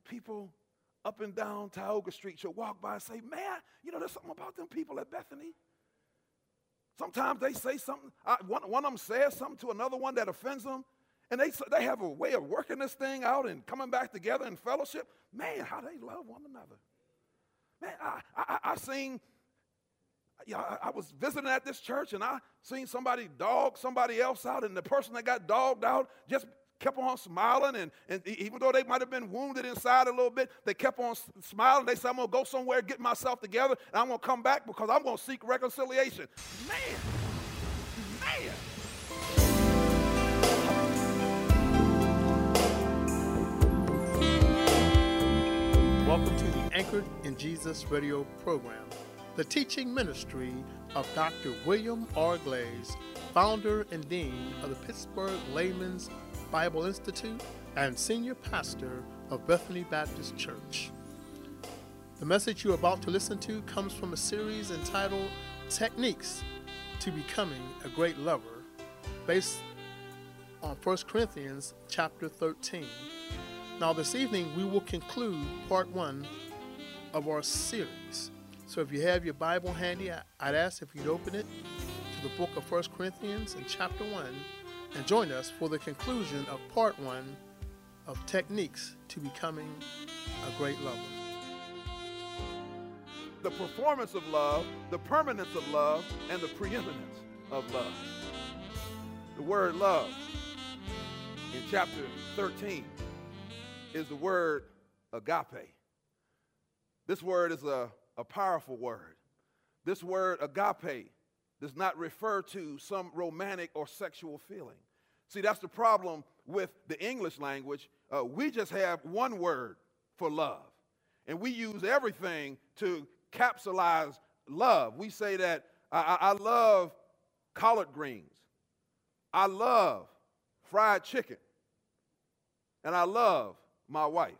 people up and down Tioga Street should walk by and say, man, there's something about them people at Bethany. Sometimes they say something, one of them says something to another one that offends them, and they have a way of working this thing out and coming back together in fellowship. Man, how they love one another. Man, I seen, I was visiting at this church, and I seen somebody dog somebody else out, and the person that got dogged out just kept on smiling, and even though they might have been wounded inside a little bit, they kept on smiling. They said, I'm going to go somewhere, get myself together, and I'm going to come back because I'm going to seek reconciliation. Man. Welcome to the Anchored in Jesus radio program, the teaching ministry of Dr. William R. Glaze, founder and dean of the Pittsburgh Layman's Bible Institute and senior pastor of Bethany Baptist Church. The message you're about to listen to comes from a series entitled Techniques to Becoming a Great Lover, based on 1 Corinthians chapter 13. Now this evening we will conclude part 1 of our series. So if you have your Bible handy, I'd ask if you'd open it to the book of 1 Corinthians in chapter 1 and join us for the conclusion of part 1 of Techniques to Becoming a Great Lover. The performance of love, the permanence of love, and the preeminence of love. The word love in chapter 13 is the word agape. This word is a powerful word. This word agape does not refer to some romantic or sexual feeling. See, that's the problem with the English language. We just have one word for love, and we use everything to capsulize love. We say that I love collard greens, I love fried chicken, and I love my wife.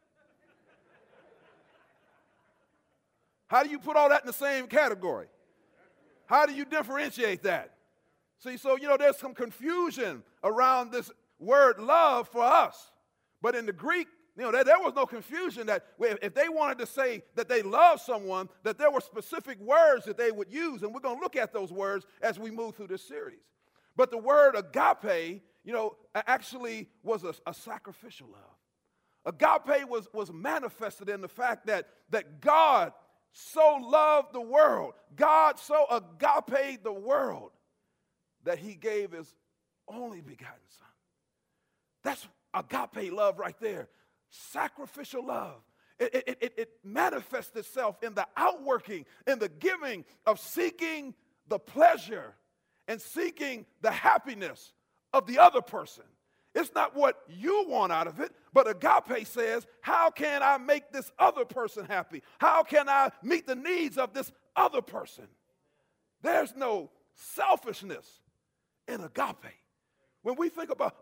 How do you put all that in the same category? How do you differentiate that? See, so, there's some confusion around this word love for us. But in the Greek, there was no confusion that if they wanted to say that they love someone, that there were specific words that they would use. And we're going to look at those words as we move through this series. But the word agape, actually was a sacrificial love. Agape was manifested in the fact that God so loved the world, God so agaped the world, that he gave his only begotten son. That's agape love right there. Sacrificial love. It manifests itself in the outworking, in the giving of seeking the pleasure and seeking the happiness of the other person. It's not what you want out of it, but agape says, how can I make this other person happy? How can I meet the needs of this other person? There's no selfishness in agape. When we think about,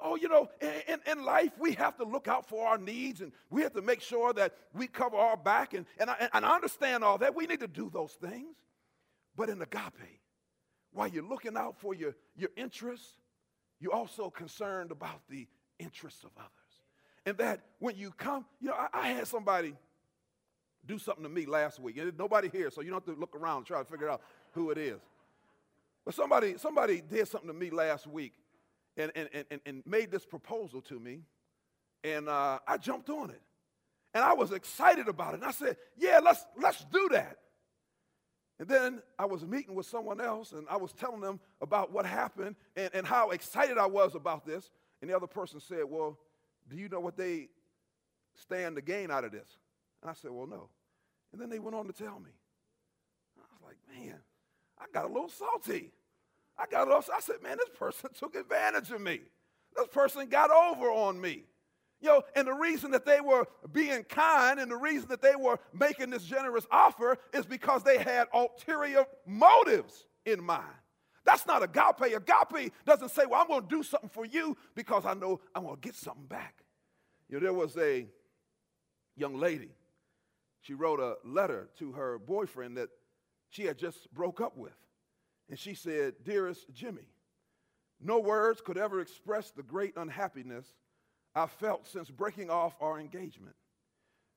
in life, we have to look out for our needs, and we have to make sure that we cover our back, and I understand all that. We need to do those things. But in agape, while you're looking out for your interests, you're also concerned about the interests of others. And that when you come, I had somebody do something to me last week. And there's nobody here, so you don't have to look around and try to figure out who it is. But somebody did something to me last week and made this proposal to me. And I jumped on it. And I was excited about it. And I said, yeah, let's do that. And then I was meeting with someone else, and I was telling them about what happened and how excited I was about this. And the other person said, well, do you know what they stand to gain out of this? And I said, well, no. And then they went on to tell me. I was like, man, I got a little salty. I said, man, this person took advantage of me. This person got over on me. And the reason that they were being kind and the reason that they were making this generous offer is because they had ulterior motives in mind. That's not agape. Agape doesn't say, well, I'm going to do something for you because I know I'm going to get something back. There was a young lady. She wrote a letter to her boyfriend that she had just broke up with. And she said, dearest Jimmy, no words could ever express the great unhappiness I felt since breaking off our engagement.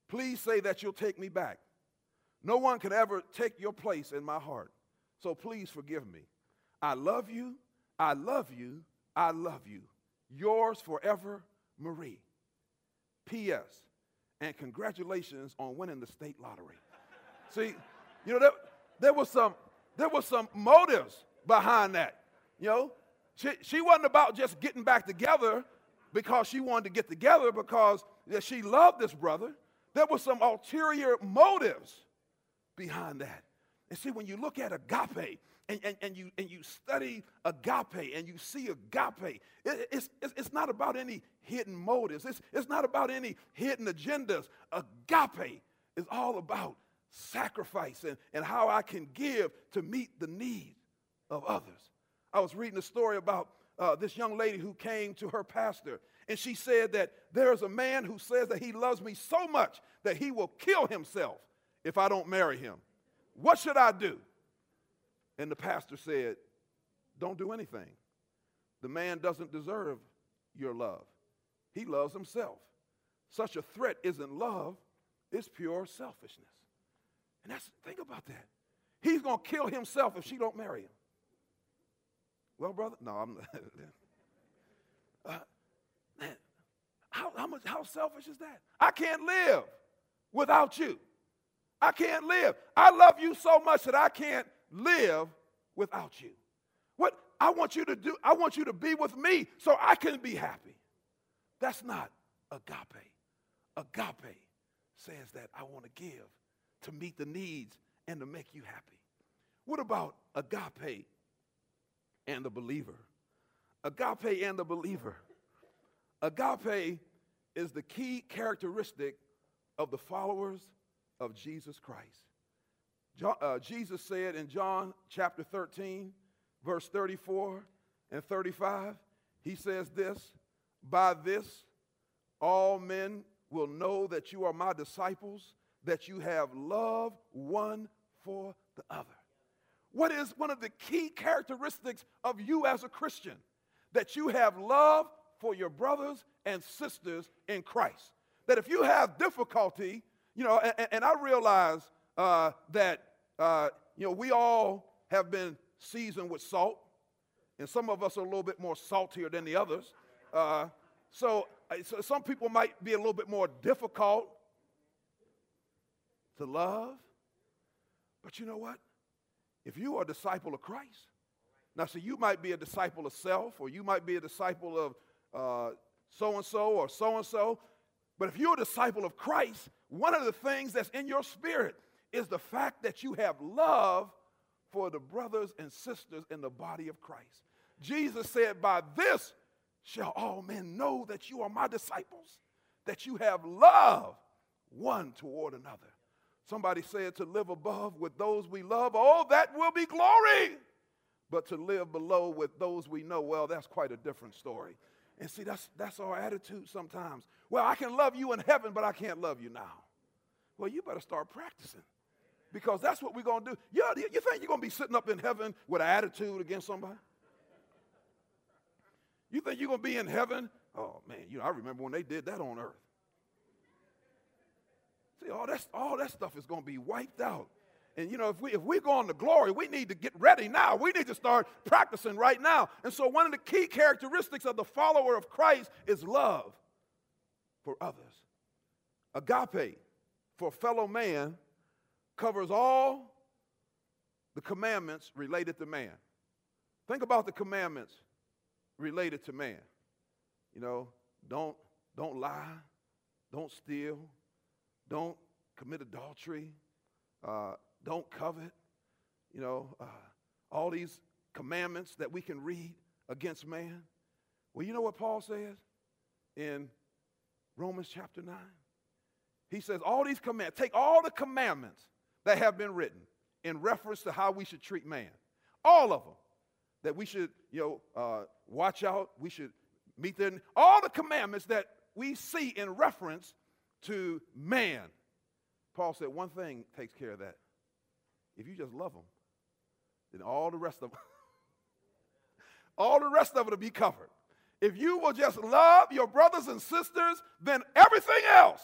Please say that you'll take me back. No one can ever take your place in my heart. So please forgive me. I love you. I love you. I love you. Yours forever, Marie. P.S. And congratulations on winning the state lottery. See, you know, there was some motives behind that. You know, she wasn't about just getting back together because she wanted to get together because she loved this brother. There were some ulterior motives behind that. And see, when you look at agape and you study agape and you see agape, it's not about any hidden motives. It's not about any hidden agendas. Agape is all about sacrifice and how I can give to meet the needs of others. I was reading a story about this young lady who came to her pastor, and she said that there is a man who says that he loves me so much that he will kill himself if I don't marry him. What should I do? And the pastor said, don't do anything. The man doesn't deserve your love. He loves himself. Such a threat isn't love, it's pure selfishness. And think about that. He's going to kill himself if she don't marry him. Well, brother, no, I'm man, how selfish is that? I can't live without you. I can't live. I love you so much that I can't live without you. What I want you to do, I want you to be with me so I can be happy. That's not agape. Agape says that I want to give to meet the needs and to make you happy. What about agape and the believer? Agape and the believer. Agape is the key characteristic of the followers of Jesus Christ. Jesus said in John chapter 13, verse 34 and 35, he says this, by this all men will know that you are my disciples, that you have love one for the other. What is one of the key characteristics of you as a Christian? That you have love for your brothers and sisters in Christ. That if you have difficulty, you know, and I realize that, you know, we all have been seasoned with salt, and some of us are a little bit more saltier than the others. So some people might be a little bit more difficult to love. But you know what? If you are a disciple of Christ, now see, you might be a disciple of self, or you might be a disciple of so-and-so or so-and-so, but if you're a disciple of Christ, one of the things that's in your spirit is the fact that you have love for the brothers and sisters in the body of Christ. Jesus said, by this shall all men know that you are my disciples, that you have love one toward another. Somebody said to live above with those we love, oh, that will be glory. But to live below with those we know, well, that's quite a different story. And see, that's our attitude sometimes. Well, I can love you in heaven, but I can't love you now. Well, you better start practicing, because that's what we're going to do. You think you're going to be sitting up in heaven with an attitude against somebody? You think you're going to be in heaven? Oh, man, you know, I remember when they did that on earth. See, all that stuff is going to be wiped out. And, you know, if we're going to glory, we need to get ready now. We need to start practicing right now. And so one of the key characteristics of the follower of Christ is love for others. Agape for fellow man covers all the commandments related to man. Think about the commandments related to man. You know, don't lie, don't steal, don't commit adultery, don't covet, you know, all these commandments that we can read against man. Well, you know what Paul says in Romans chapter 9? He says all these commandments, take all the commandments that have been written in reference to how we should treat man, all of them, that we should, you know, watch out, we should meet them, all the commandments that we see in reference to man. Paul said one thing takes care of that. If you just love them, then all the rest of them, all the rest of it will be covered. If you will just love your brothers and sisters, then everything else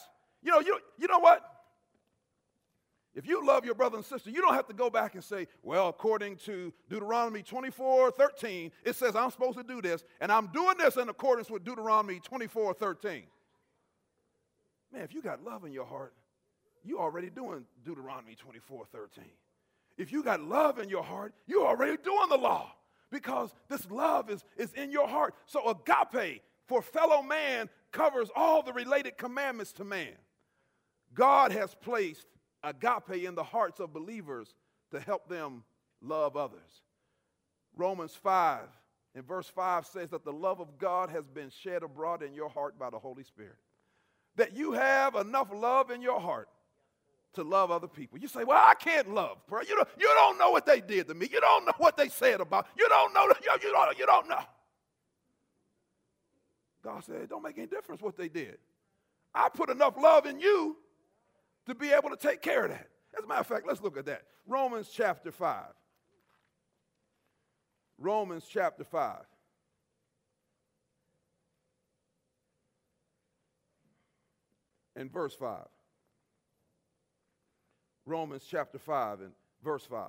You know what? If you love your brother and sister, you don't have to go back and say, well, according to Deuteronomy 24:13, it says I'm supposed to do this, and I'm doing this in accordance with Deuteronomy 24:13. Man, if you got love in your heart, you're already doing Deuteronomy 24:13. If you got love in your heart, you're already doing the law because this love is in your heart. So agape for fellow man covers all the related commandments to man. God has placed agape in the hearts of believers to help them love others. Romans 5 and verse 5 says that the love of God has been shed abroad in your heart by the Holy Spirit. That you have enough love in your heart to love other people. You say, well, I can't love. You don't know what they did to me. You don't know what they said about. You don't know. You don't know. God said, it don't make any difference what they did. I put enough love in you to be able to take care of that. As a matter of fact, let's look at that. Romans chapter 5. Romans chapter 5. And verse 5. Romans chapter 5 and verse 5.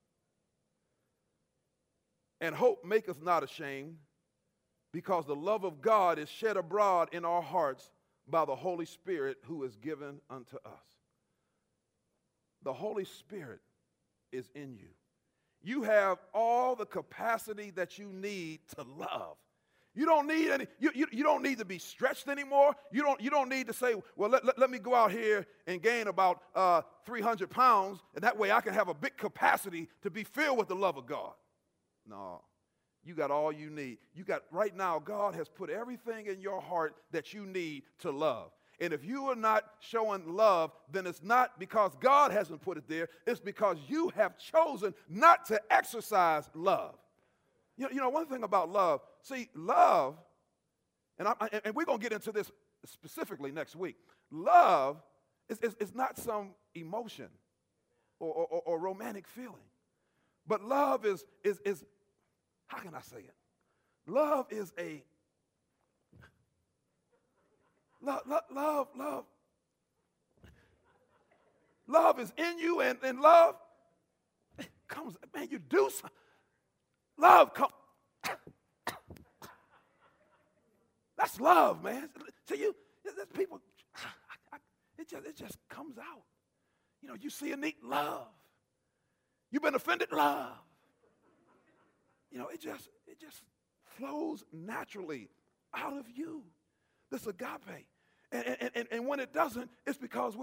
And hope maketh not ashamed, because the love of God is shed abroad in our hearts by the Holy Spirit who is given unto us. The Holy Spirit is in you. You have all the capacity that you need to love. You don't need any. You don't need to be stretched anymore. You don't need to say, well, let me go out here and gain about 300 pounds, and that way I can have a big capacity to be filled with the love of God. No, you got all you need. You got right now. God has put everything in your heart that you need to love. And if you are not showing love, then it's not because God hasn't put it there. It's because you have chosen not to exercise love. You know, one thing about love, see, love, and we're going to get into this specifically next week. Love is not some emotion or romantic feeling. But love is how can I say it? Love is a, love is in you, and love comes, man, you do something. Love comes. That's love, man. See, there's people, it just comes out. You know, you see a neat love. You've been offended, love. You know, it just flows naturally out of you. This agape. And when it doesn't, it's because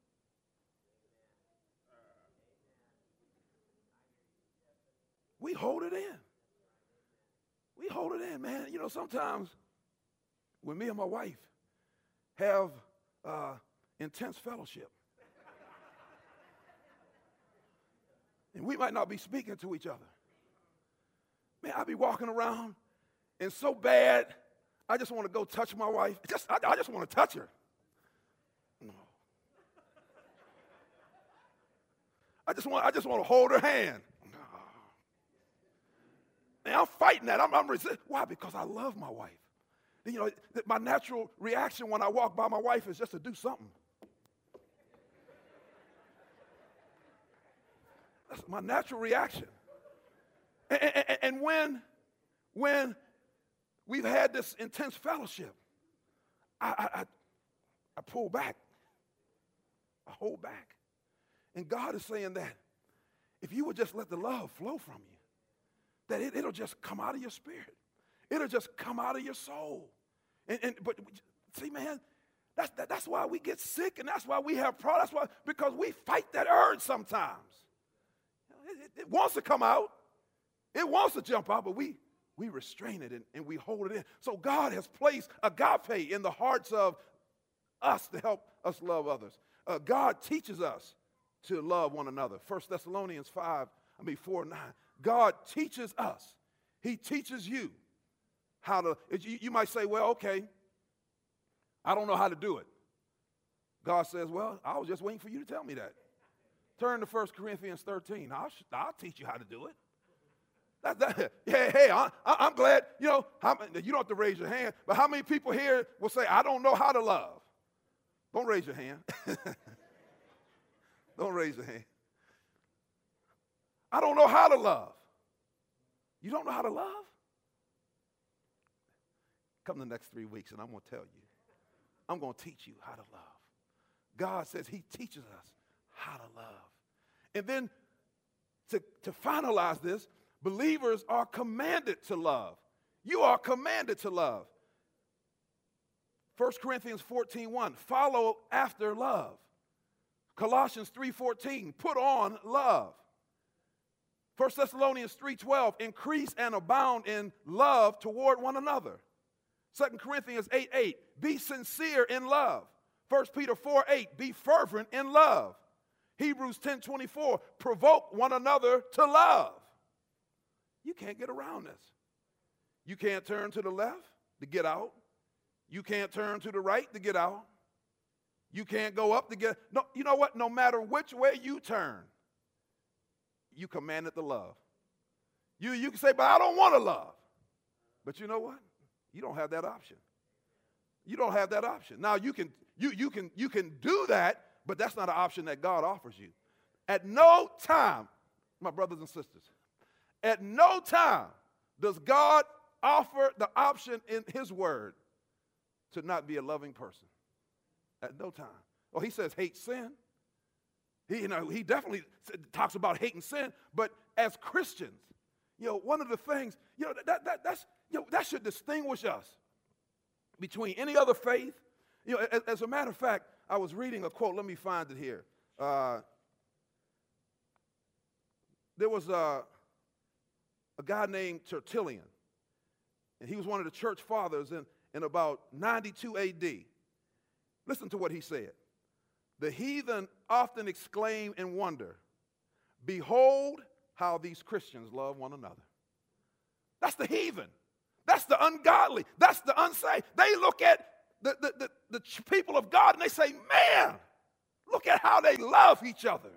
we hold it in. We hold it in, man. You know, sometimes when me and my wife have intense fellowship, and we might not be speaking to each other, man, I be walking around, and so bad, I just want to go touch my wife. I just want to touch her. No. I just want to hold her hand. And I'm fighting that. I'm resisting. Why? Because I love my wife. You know, my natural reaction when I walk by my wife is just to do something. That's my natural reaction. And when we've had this intense fellowship, I pull back. I hold back. And God is saying that if you would just let the love flow from you, that it'll just come out of your spirit. It'll just come out of your soul. But see, man, that's why we get sick, and that's why we have problems. That's why, because we fight that urge sometimes. It wants to come out. It wants to jump out, but we restrain it and we hold it in. So God has placed agape in the hearts of us to help us love others. God teaches us to love one another. 1 Thessalonians 4:9. God teaches us. He teaches you how to. You might say, well, okay, I don't know how to do it. God says, well, I was just waiting for you to tell me that. Turn to 1 Corinthians 13. I'll teach you how to do it. Hey, I'm glad, you know, you don't have to raise your hand, but how many people here will say, I don't know how to love? Don't raise your hand. Don't raise your hand. I don't know how to love. You don't know how to love? Come the next 3 weeks and I'm going to tell you. I'm going to teach you how to love. God says he teaches us how to love. And then to finalize this, believers are commanded to love. You are commanded to love. 1 Corinthians 14:1, follow after love. Colossians 3:14, put on love. 1 Thessalonians 3:12, increase and abound in love toward one another. 2 Corinthians 8:8, be sincere in love. 1 Peter 4:8, be fervent in love. Hebrews 10:24, provoke one another to love. You can't get around this. You can't turn to the left to get out. You can't turn to the right to get out. You can't go up to get, no, you know what? No matter which way you turn, you commanded to love. You can say, but I don't want to love. But you know what? You don't have that option. You don't have that option. Now you can do that, but that's not an option that God offers you. At no time, my brothers and sisters, at no time does God offer the option in his word to not be a loving person. At no time. Well, he says hate sin. He definitely talks about hating sin, but as Christians, one of the things, that should distinguish us between any other faith. As a matter of fact, I was reading a quote. Let me find it here. There was a guy named Tertullian, and he was one of the church fathers in about 92 AD. Listen to what he said. The heathen often exclaim in wonder, behold how these Christians love one another. That's the heathen. That's the ungodly. That's the unsaved. They look at the people of God and they say, man, look at how they love each other.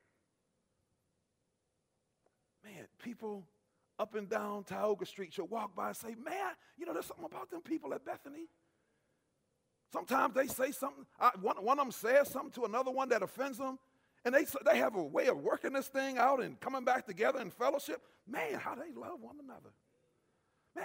Man, people up and down Tioga Street should walk by and say, man, there's something about them people at Bethany. Sometimes they say something, one of them says something to another one that offends them, and they have a way of working this thing out and coming back together in fellowship. Man, how they love one another. Man,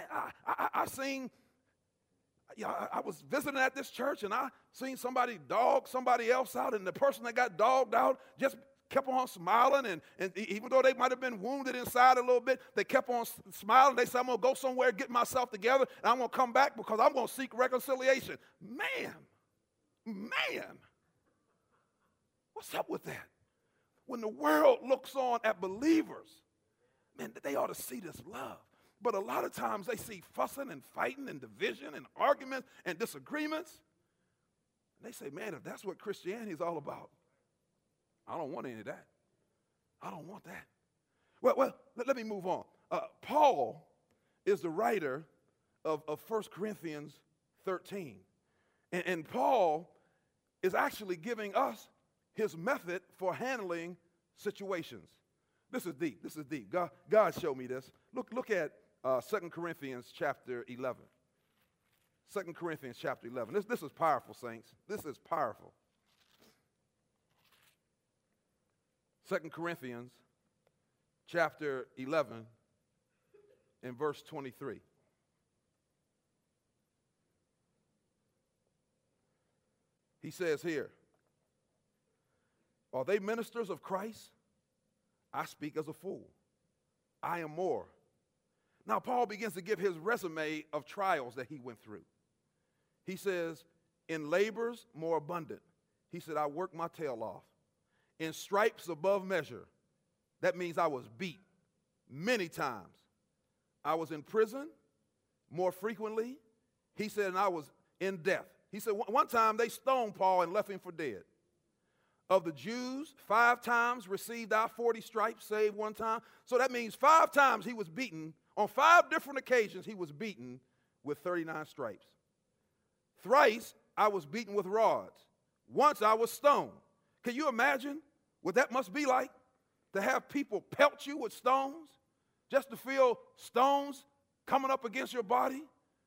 I was visiting at this church, and I seen somebody dog somebody else out, and the person that got dogged out just kept on smiling, and even though they might have been wounded inside a little bit, they kept on smiling. They said, I'm going to go somewhere, get myself together, and I'm going to come back because I'm going to seek reconciliation. Man, what's up with that? When the world looks on at believers, man, they ought to see this love. But a lot of times they see fussing and fighting and division and arguments and disagreements. And they say, man, if that's what Christianity is all about, I don't want any of that. I don't want that. Well, let me move on. Paul is the writer of 1 Corinthians 13. And Paul is actually giving us his method for handling situations. This is deep. This is deep. God showed me this. Look at 2 Corinthians chapter 11. 2 Corinthians chapter 11. This is powerful, saints. This is powerful. 2 Corinthians chapter 11 and verse 23. He says here, are they ministers of Christ? I speak as a fool. I am more. Now, Paul begins to give his resume of trials that he went through. He says, in labors more abundant. He said, I worked my tail off. In stripes above measure. That means I was beat many times. I was in prison more frequently. He said, and I was in death. He said, one time they stoned Paul and left him for dead. Of the Jews, 5 times received I 40 stripes, save one time. So that means 5 times he was beaten. On 5 different occasions, he was beaten with 39 stripes. Thrice, I was beaten with rods. Once, I was stoned. Can you imagine what that must be like? To have people pelt you with stones, just to feel stones coming up against your body?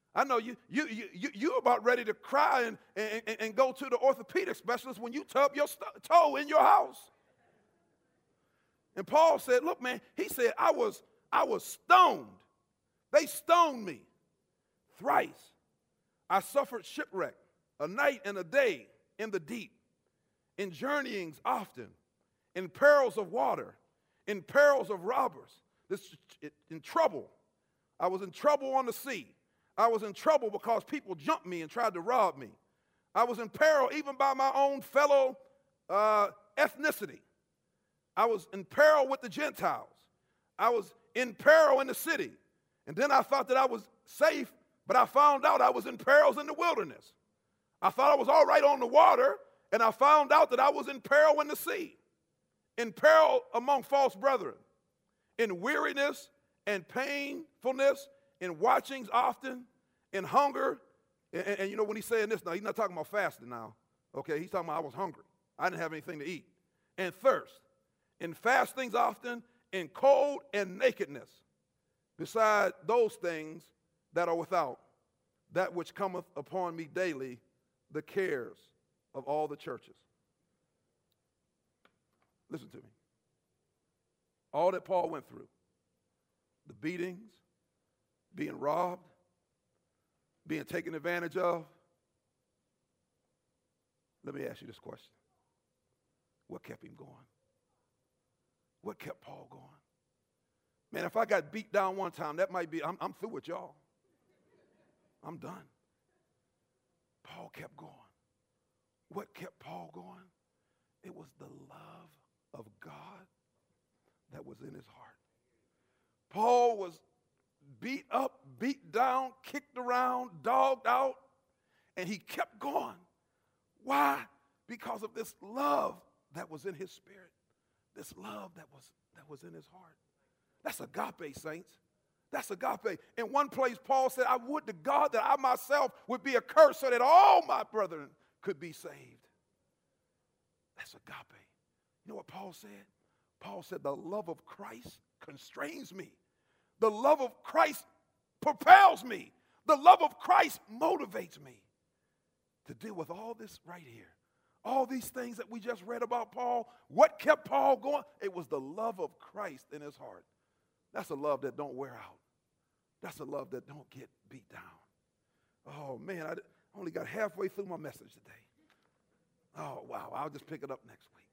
I know you about ready to cry and go to the orthopedic specialist when you tub your toe in your house. And Paul said, look, man, he said, I was stoned. They stoned me thrice. I suffered shipwreck, a night and a day in the deep, in journeyings often, in perils of water, in perils of robbers, in trouble. I was in trouble on the sea. I was in trouble because people jumped me and tried to rob me. I was in peril even by my own fellow ethnicity. I was in peril with the Gentiles. I was in peril in the city. And then I thought that I was safe, but I found out I was in perils in the wilderness. I thought I was all right on the water, and I found out that I was in peril in the sea, in peril among false brethren, in weariness and painfulness, in watchings often, in hunger. And you know, when he's saying this now, he's not talking about fasting now. Okay, he's talking about I was hungry. I didn't have anything to eat. And thirst, in fastings often, in cold and nakedness, beside those things that are without, that which cometh upon me daily, the cares of all the churches. Listen to me. All that Paul went through, the beatings, being robbed, being taken advantage of. Let me ask you this question. What kept him going? What kept Paul going? Man, if I got beat down one time, that might be, I'm through with y'all. I'm done. Paul kept going. What kept Paul going? It was the love of God that was in his heart. Paul was beat up, beat down, kicked around, dogged out, and he kept going. Why? Because of this love that was in his spirit, this love that was in his heart. That's agape, saints. That's agape. In one place, Paul said, I would to God that I myself would be accursed so that all my brethren could be saved. That's agape. You know what Paul said? Paul said, the love of Christ constrains me. The love of Christ propels me. The love of Christ motivates me to deal with all this right here. All these things that we just read about Paul. What kept Paul going? It was the love of Christ in his heart. That's a love that don't wear out. That's a love that don't get beat down. Oh, man, I only got halfway through my message today. Oh, wow, I'll just pick it up next week.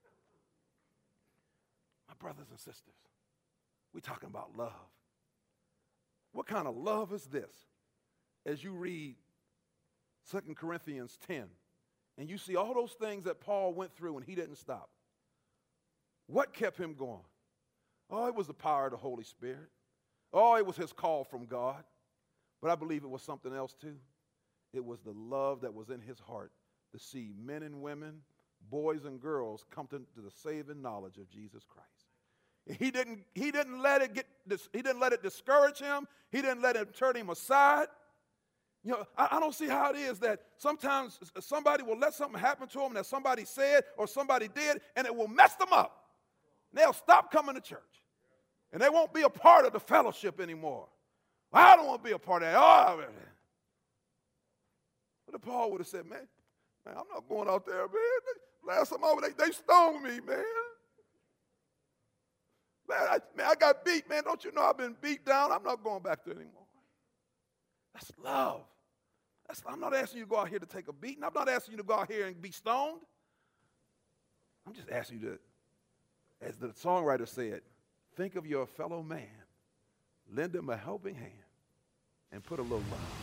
My brothers and sisters, we're talking about love. What kind of love is this? As you read 2 Corinthians 10, and you see all those things that Paul went through and he didn't stop. What kept him going? Oh, it was the power of the Holy Spirit. Oh, it was his call from God. But I believe it was something else too. It was the love that was in his heart to see men and women, boys and girls come to the saving knowledge of Jesus Christ. He didn't let it discourage him. He didn't let it turn him aside. You know, I don't see how it is that sometimes somebody will let something happen to them that somebody said or somebody did, and it will mess them up. They'll stop coming to church. And they won't be a part of the fellowship anymore. I don't want to be a part of that. Oh, but Paul would have said, man, I'm not going out there, man. Last time I was, they stoned me, man. Man, I got beat, man. Don't you know I've been beat down? I'm not going back there anymore. That's love. I'm not asking you to go out here to take a beating. I'm not asking you to go out here and be stoned. I'm just asking you to, as the songwriter said, think of your fellow man, lend him a helping hand, and put a little love.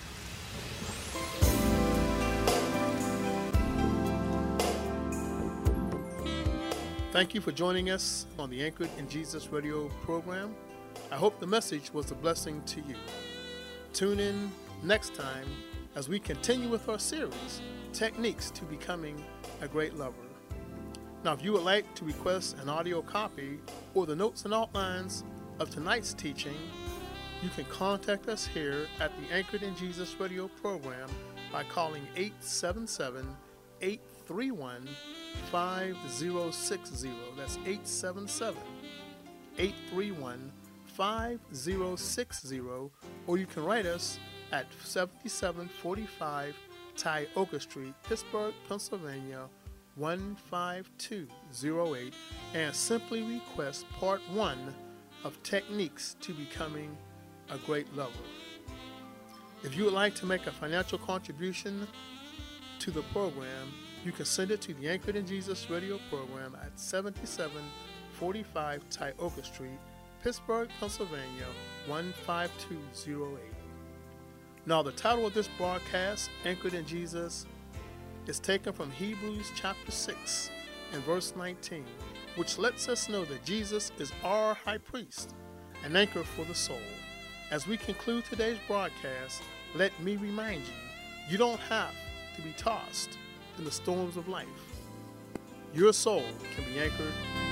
Thank you for joining us on the Anchored in Jesus radio program. I hope the message was a blessing to you. Tune in next time as we continue with our series, Techniques to Becoming a Great Lover. Now, if you would like to request an audio copy or the notes and outlines of tonight's teaching, you can contact us here at the Anchored in Jesus radio program by calling 877-831-5060. That's 877-831-5060. Or you can write us at 7745 Tioga Street, Pittsburgh, Pennsylvania, 15208, and simply request Part 1 of Techniques to Becoming a Great Lover. If you would like to make a financial contribution to the program, you can send it to the Anchored in Jesus radio program at 7745 Tioga Street, Pittsburgh, Pennsylvania, 15208. Now, the title of this broadcast, Anchored in Jesus, is taken from Hebrews chapter 6 and verse 19, which lets us know that Jesus is our high priest, an anchor for the soul. As we conclude today's broadcast, let me remind you, you don't have to be tossed in the storms of life. Your soul can be anchored